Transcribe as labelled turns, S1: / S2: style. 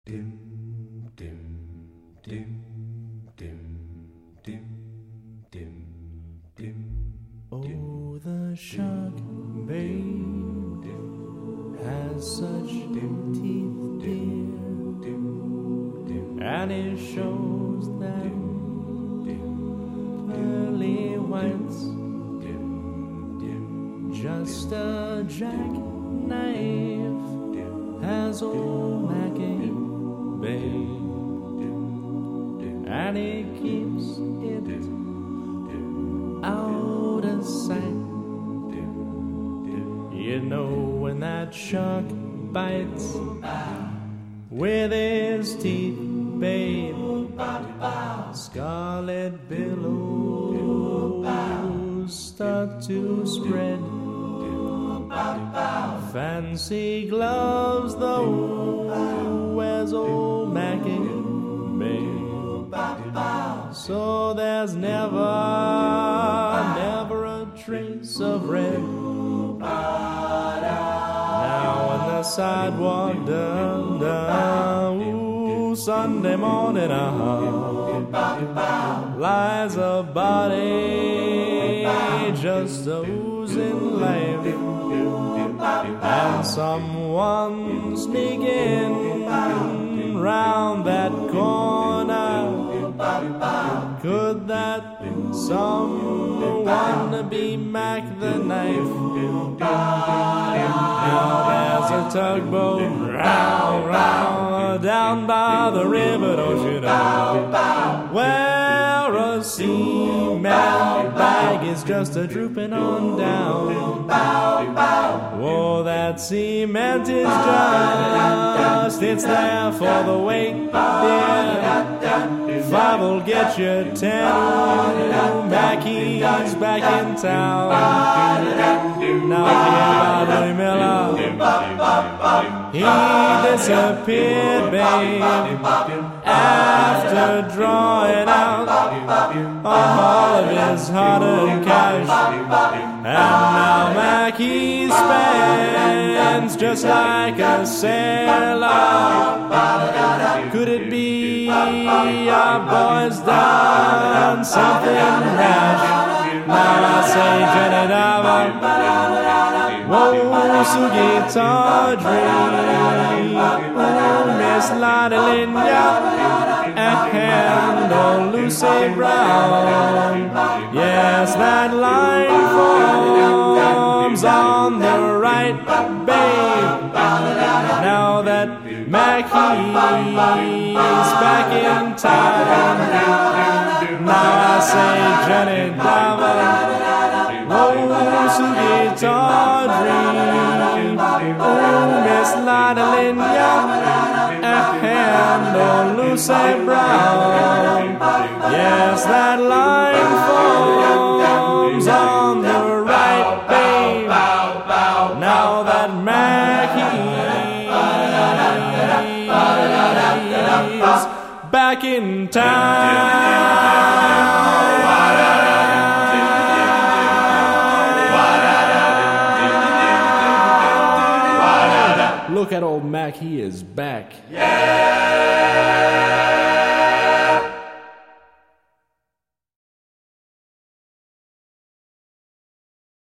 S1: Dim, dim, dim, dim, dim, dim, dim.
S2: Oh, the shark, babe, has such teeth, dear, and it shows them pearly whites, just a jackknife has old Mackie, babe, and it keeps it out of sight. You know when that shark bites with his teeth, babe, scarlet billows start to spread. Fancy gloves though wears old Mackie, babe, so there's never a trace of red. Now on the sidewalk down, ooh, Sunday morning, lies a body just oozing life, and someone sneaking round that corner. Could that someone be Mac the Knife? Now there's a tugboat round down by the river, don't you know, where a seaman bag is just a drooping on down. Oh, that cement is just, it's there for the wake, dear. Five'll get you 10. Mackie's back in town. Now here by Louis Miller, he disappeared, babe, after drawing out all of his hard-earned cash. And now Mackie spends just like a sailor. Could it be our boys done something rash? Now I say Jenny Diver, whoa, Sugi Tawdry, Miss Lina, and old Lucy Brown. Yes, that line forms on the right, babe. Now that Mackie's back in town, now I say Jenny Diver, whoa, Sugi Tawdry, Miss Lina, and old Lucy Brown. Yes, that line forms on the right, babe. Now that Mackie's back in town. Look at old Mac, he is back.
S1: Yeah!